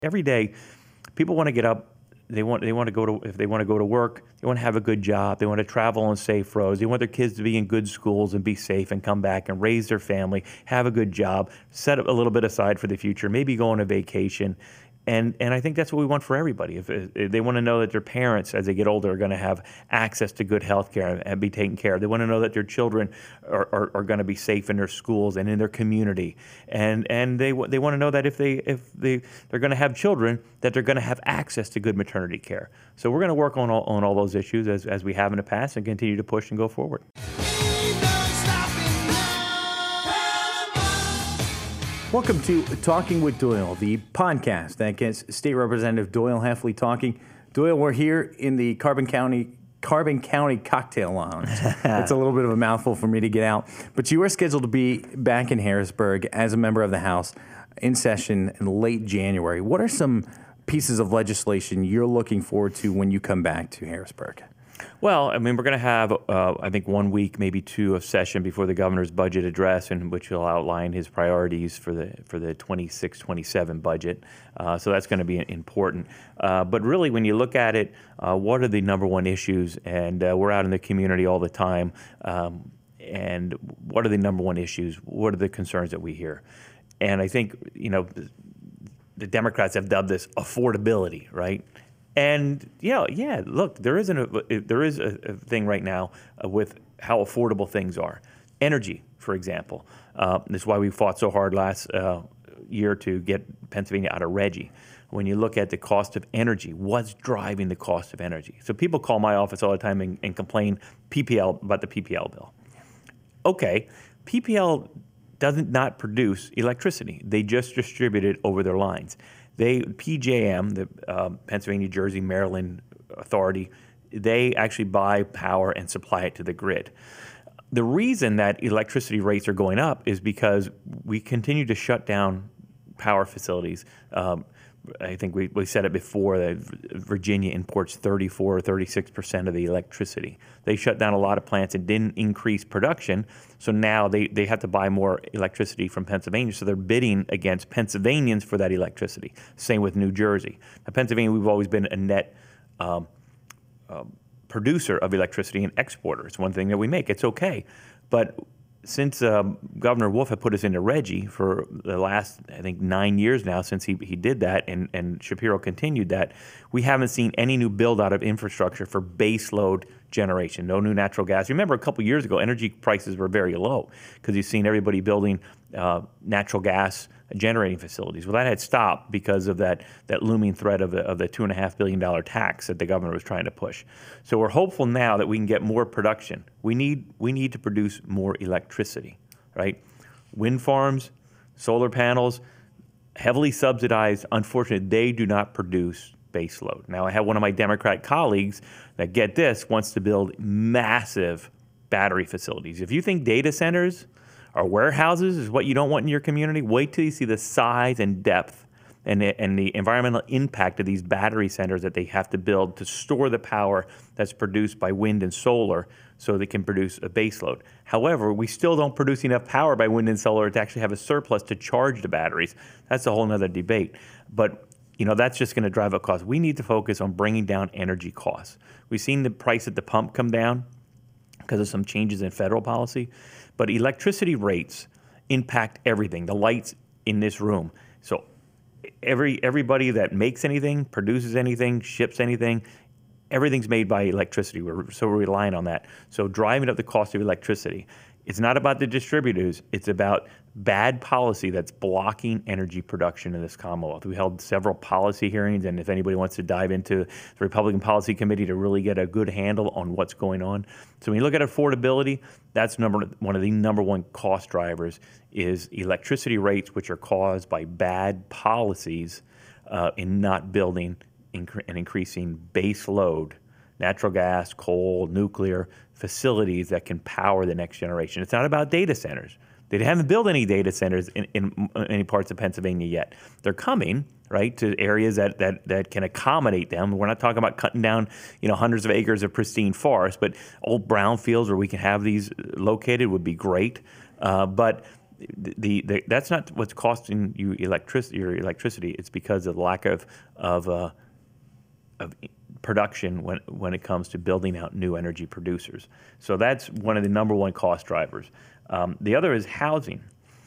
every day, people want to get up. They want to go to, if they want to go to work, they want to have a good job. They want to travel on safe roads. They want their kids to be in good schools and be safe and come back and raise their family, have a good job, set up a little bit aside for the future, maybe go on a vacation. And I think that's what we want for everybody. If they want to know that their parents, as they get older, are going to have access to good health care and be taken care of. They want to know that their children are going to be safe in their schools and in their community. And they want to know that if they're going to have children, that they're going to have access to good maternity care. So we're going to work on all those issues as we have in the past and continue to push and go forward. Welcome to Talking with Doyle, the podcast that gets State Representative Doyle Heffley talking. Doyle, we're here in the Carbon County Cocktail Lounge. It's a little bit of a mouthful for me to get out. But you are scheduled to be back in Harrisburg as a member of the House in session in late January. What are some pieces of legislation you're looking forward to when you come back to Harrisburg? Well, I mean, we're going to have, I think, 1 week, maybe two of session before the governor's budget address, in which he'll outline his priorities for the 26-27 budget. So that's going to be important. But really, when you look at it, what are the number one issues? And we're out in the community all the time. And what are the number one issues? What are the concerns that we hear? And I think, the Democrats have dubbed this affordability, right? And look, there is a thing right now with how affordable things are. Energy, for example. That's why we fought so hard last year to get Pennsylvania out of RGGI. When you look at the cost of energy, what's driving the cost of energy? So people call my office all the time and complain about the PPL bill. Okay, PPL doesn't not produce electricity. They just distribute it over their lines. PJM, the Pennsylvania, Jersey, Maryland Authority, they actually buy power and supply it to the grid. The reason that electricity rates are going up is because we continue to shut down power facilities. I think we said it before that Virginia imports 34 or 36% of the electricity. They shut down a lot of plants and didn't increase production, so now they have to buy more electricity from Pennsylvania, so they're bidding against Pennsylvanians for that electricity. Same with New Jersey. Now, Pennsylvania, we've always been a net producer of electricity and exporter. It's one thing that we make. It's okay. But since Governor Wolf had put us into RGGI for the last, I think, 9 years now since he did that, and Shapiro continued that, we haven't seen any new build-out of infrastructure for baseload generation, no new natural gas. Remember, a couple years ago, energy prices were very low because you've seen everybody building natural gas generating facilities. Well, that had stopped because of that looming threat of the $2.5 billion tax that the governor was trying to push. So we're hopeful now that we can get more production. We need to produce more electricity, right? Wind farms, solar panels, heavily subsidized. Unfortunately, they do not produce base load. Now, I have one of my Democrat colleagues that, get this, wants to build massive battery facilities. If you think data centers or warehouses is what you don't want in your community, wait till you see the size and depth and the environmental impact of these battery centers that they have to build to store the power that's produced by wind and solar so they can produce a base load. However, we still don't produce enough power by wind and solar to actually have a surplus to charge the batteries. That's a whole nother debate. But that's just going to drive up costs. We need to focus on bringing down energy costs. We've seen the price at the pump come down because of some changes in federal policy. But electricity rates impact everything, the lights in this room. So everybody that makes anything, produces anything, ships anything, everything's made by electricity. We're relying on that. So driving up the cost of electricity. It's not about the distributors. It's about bad policy that's blocking energy production in this Commonwealth. We held several policy hearings, and if anybody wants to dive into the Republican Policy Committee to really get a good handle on what's going on. So when you look at affordability, that's one of the number one cost drivers is electricity rates, which are caused by bad policies in not building and increasing base load, natural gas, coal, nuclear facilities that can power the next generation. It's not about data centers. They haven't built any data centers in any parts of Pennsylvania yet. They're coming, right, to areas that can accommodate them. We're not talking about cutting down, hundreds of acres of pristine forest, but old brownfields where we can have these located would be great. But that's not what's costing you your electricity. It's because of the lack of production when it comes to building out new energy producers. So that's one of the number one cost drivers. The other is housing.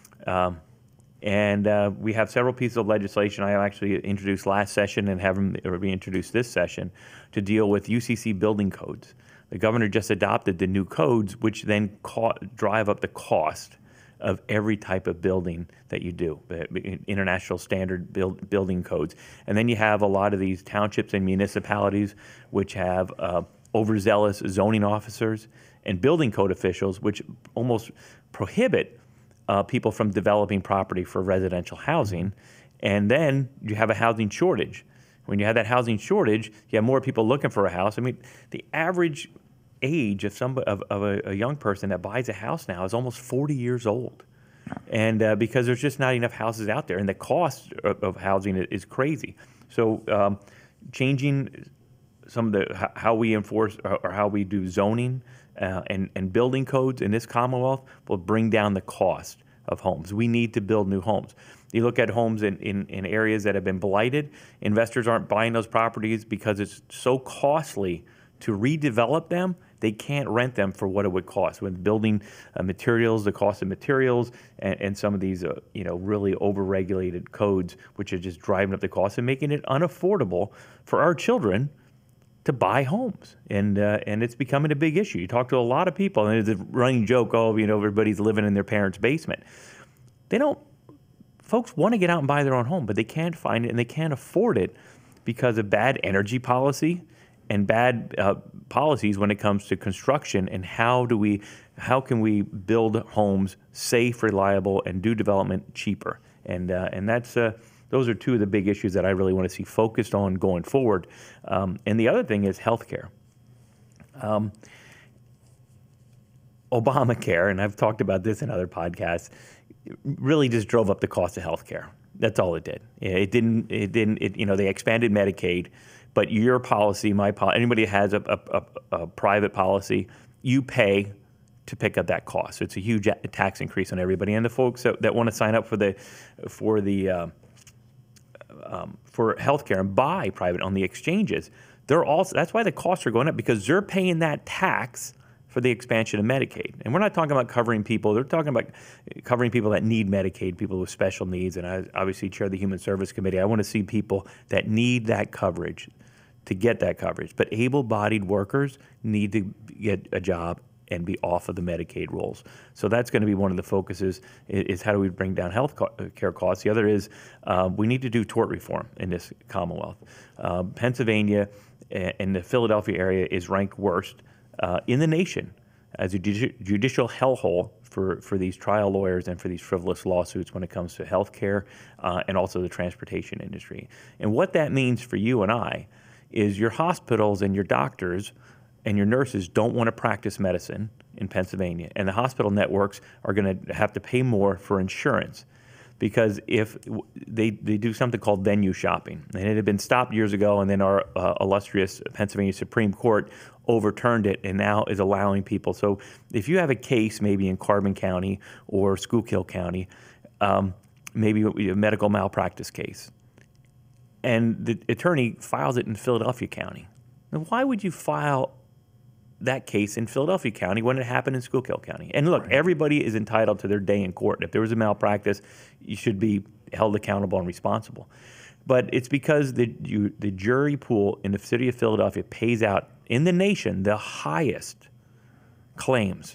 And we have several pieces of legislation I actually introduced last session and have them reintroduced this session to deal with UCC building codes. The governor just adopted the new codes, which then drive up the cost of every type of building that you do, international standard building codes. And then you have a lot of these townships and municipalities which have overzealous zoning officers and building code officials which almost prohibit people from developing property for residential housing. And then you have a housing shortage. When you have that housing shortage, you have more people looking for a house. I mean, the average age of a young person that buys a house now is almost 40 years old. And because there's just not enough houses out there, and the cost of housing is crazy. So changing some of the how we enforce or how we do zoning and building codes in this Commonwealth will bring down the cost of homes. We need to build new homes. You look at homes in areas that have been blighted, investors aren't buying those properties because it's so costly to redevelop them. They can't rent them for what it would cost with building materials, the cost of materials, and some of these really over-regulated codes, which are just driving up the cost and making it unaffordable for our children to buy homes. And it's becoming a big issue. You talk to a lot of people, and there's a running joke, everybody's living in their parents' basement. Folks want to get out and buy their own home, but they can't find it and they can't afford it because of bad energy policy and bad policies when it comes to construction and how can we build homes safe, reliable, and do development cheaper. And that's those are two of the big issues that I really want to see focused on going forward. And the other thing is healthcare. Obamacare, and I've talked about this in other podcasts, really just drove up the cost of healthcare. That's all it did. They expanded Medicaid, but your policy, my policy, anybody that has a private policy, you pay to pick up that cost. So it's a huge tax increase on everybody. And the folks that want to sign up for healthcare and buy private on the exchanges, that's why the costs are going up, because they're paying that tax for the expansion of Medicaid. And we're not talking about covering people. They're talking about covering people that need Medicaid, people with special needs. And I obviously chair the Human Service Committee. I want to see people that need that coverage to get that coverage. But able-bodied workers need to get a job and be off of the Medicaid rolls. So that's going to be one of the focuses, is how do we bring down health care costs. The other is we need to do tort reform in this Commonwealth. Pennsylvania and the Philadelphia area is ranked worst in the nation as a judicial hellhole for these trial lawyers and for these frivolous lawsuits when it comes to health care and also the transportation industry. And what that means for you and I is your hospitals and your doctors and your nurses don't want to practice medicine in Pennsylvania. And the hospital networks are going to have to pay more for insurance, because if they do something called venue shopping. And it had been stopped years ago, and then our illustrious Pennsylvania Supreme Court overturned it and now is allowing people. So if you have a case maybe in Carbon County or Schuylkill County, maybe a medical malpractice case, and the attorney files it in Philadelphia County. Now, why would you file that case in Philadelphia County when it happened in Schuylkill County? And look, everybody is entitled to their day in court. If there was a malpractice, you should be held accountable and responsible. But it's because the jury pool in the city of Philadelphia pays out in the nation the highest claims.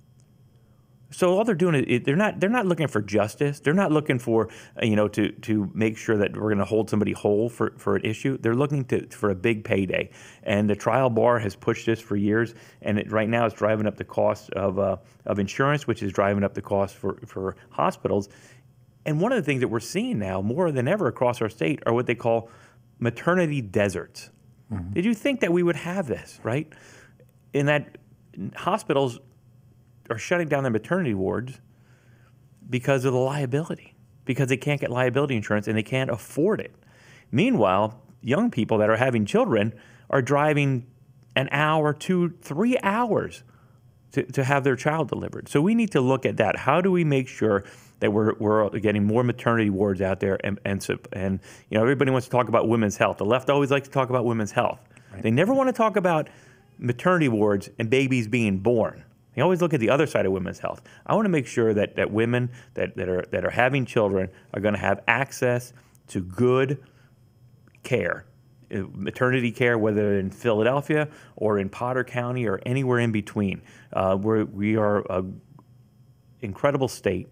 So all they're doing is they're not looking for justice. They're not looking for to make sure that we're going to hold somebody whole for an issue. They're looking for a big payday. And the trial bar has pushed this for years, and right now it's driving up the cost of insurance, which is driving up the cost for hospitals. And one of the things that we're seeing now more than ever across our state are what they call maternity deserts. Mm-hmm. Did you think that we would have this, right? In that hospitals are shutting down their maternity wards because of the liability, because they can't get liability insurance and they can't afford it. Meanwhile, young people that are having children are driving an hour, 2, 3 hours to have their child delivered. So we need to look at that. How do we make sure that we're getting more maternity wards out there, and everybody wants to talk about women's health. The left always likes to talk about women's health. Right. They never want to talk about maternity wards and babies being born. They always look at the other side of women's health. I want to make sure that women that are having children are going to have access to good care, maternity care, whether in Philadelphia or in Potter County or anywhere in between. We are an incredible state,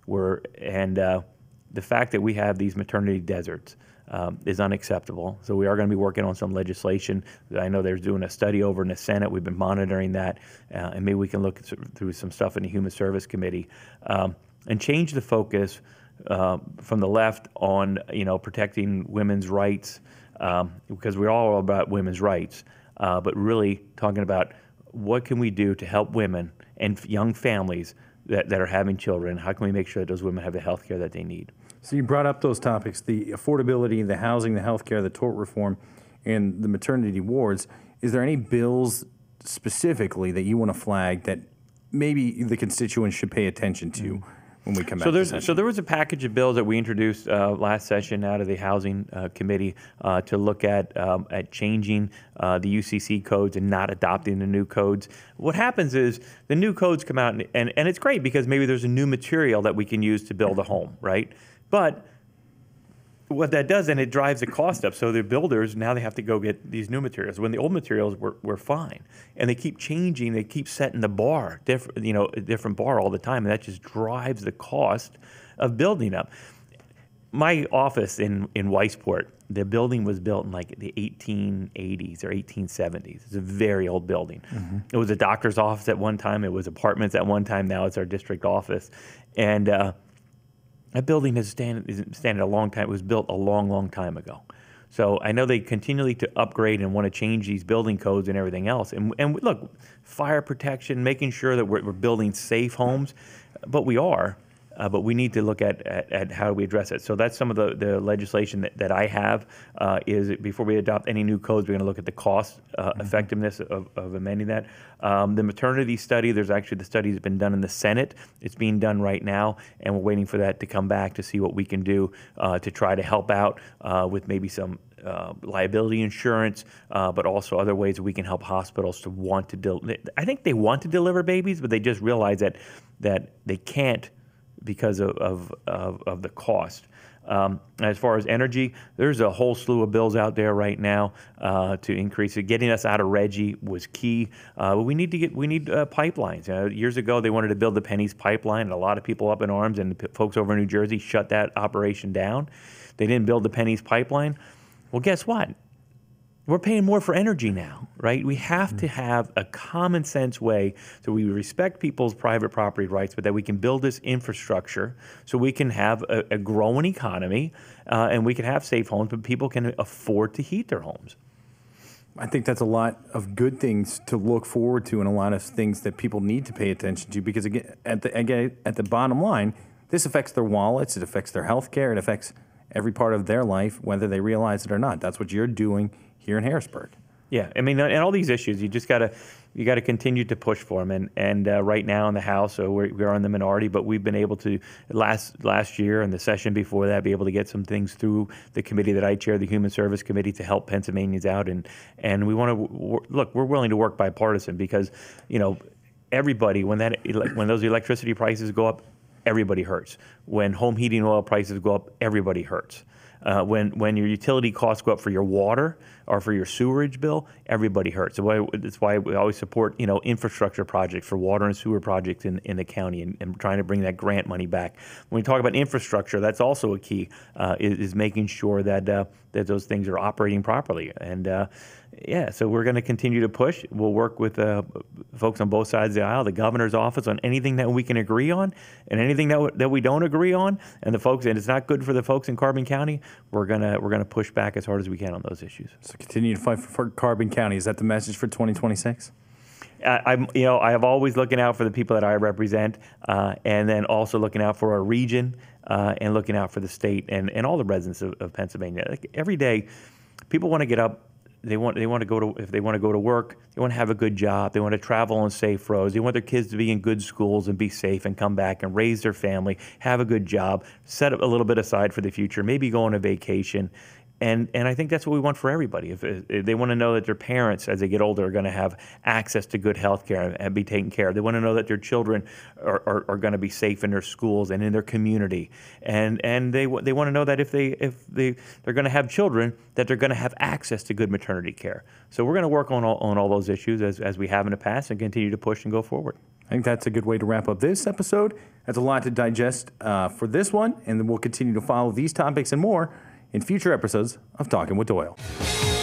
the fact that we have these maternity deserts is unacceptable. So we are going to be working on some legislation. I know they're doing a study over in the Senate. We've been monitoring that, and maybe we can look through some stuff in the Human Service Committee and change the focus from the left on protecting women's rights, because we're all about women's rights, but really talking about what can we do to help women and young families that are having children. How can we make sure that those women have the health care that they need? So you brought up those topics, the affordability, the housing, the health care, the tort reform, and the maternity wards. Is there any bills specifically that you want to flag that maybe the constituents should pay attention to when we come back to session? So there was a package of bills that we introduced last session out of the Housing Committee to look at changing the UCC codes and not adopting the new codes. What happens is the new codes come out, and it's great because maybe there's a new material that we can use to build a home, right? But what that does, and it drives the cost up. So the builders, now they have to go get these new materials when the old materials were fine. And they keep changing, they keep setting the bar, a different bar all the time. And that just drives the cost of building up. My office in Weisport, the building was built in like the 1880s or 1870s. It's a very old building. Mm-hmm. It was a doctor's office at one time. It was apartments at one time. Now it's our district office. And that building has standing a long time. It was built a long, long time ago. So I know they continually to upgrade and want to change these building codes and everything else. And look, fire protection, making sure that we're building safe homes, but we are. But we need to look at how we address it. So that's some of the legislation that I have is before we adopt any new codes, we're going to look at the cost effectiveness of amending that. The maternity study, there's actually the study that's been done in the Senate. It's being done right now, and we're waiting for that to come back to see what we can do to try to help out with maybe some liability insurance, but also other ways that we can help hospitals to want to I think they want to deliver babies, but they just realize that they can't because of the cost. As far as energy, there's a whole slew of bills out there right now to increase it. Getting us out of RGGI was key. But we need pipelines. Years ago, they wanted to build the Pennies pipeline, and a lot of people up in arms, and the folks over in New Jersey shut that operation down. They didn't build the Pennies pipeline. Well, guess what? We're paying more for energy now, right? We have to have a common sense way so we respect people's private property rights, but that we can build this infrastructure so we can have a growing economy and we can have safe homes, but people can afford to heat their homes. I think that's a lot of good things to look forward to and a lot of things that people need to pay attention to because, again, at the bottom line, this affects their wallets, it affects their health care, it affects every part of their life, whether they realize it or not. That's what you're doing here in Harrisburg. Yeah, I mean, and all these issues, you got to continue to push for them. And right now in the House, so we are in the minority, but we've been able to last year and the session before that be able to get some things through the committee that I chair, the Human Service Committee, to help Pennsylvanians out. And we want to look. We're willing to work bipartisan because everybody when those electricity prices go up, everybody hurts. When home heating oil prices go up, everybody hurts. When your utility costs go up for your water or for your sewerage bill, everybody hurts. So that's why we always support infrastructure projects for water and sewer projects in the county and trying to bring that grant money back. When we talk about infrastructure, that's also a key is making sure that those things are operating properly. And so we're going to continue to push. We'll work with folks on both sides of the aisle, the governor's office, on anything that we can agree on, and anything that we don't agree on. And it's not good for the folks in Carbon County. We're gonna push back as hard as we can on those issues. So continue to fight for Carbon County. Is that the message for 2026? I have always looking out for the people that I represent, and then also looking out for our region, and looking out for the state and all the residents of Pennsylvania. Like every day, people want to get up they want to go to, if they want to go to work, they want to have a good job. They want to travel on safe roads. They want their kids to be in good schools and be safe and come back and raise their family, have a good job, set up a little bit aside for the future, maybe go on a vacation. And I think that's what we want for everybody. If they want to know that their parents, as they get older, are going to have access to good health care and be taken care of. They want to know that their children are going to be safe in their schools and in their community. And they want to know that if they're going to have children, that they're going to have access to good maternity care. So we're going to work on all those issues as we have in the past and continue to push and go forward. I think that's a good way to wrap up this episode. That's a lot to digest for this one, and then we'll continue to follow these topics and more in future episodes of Talking with Doyle.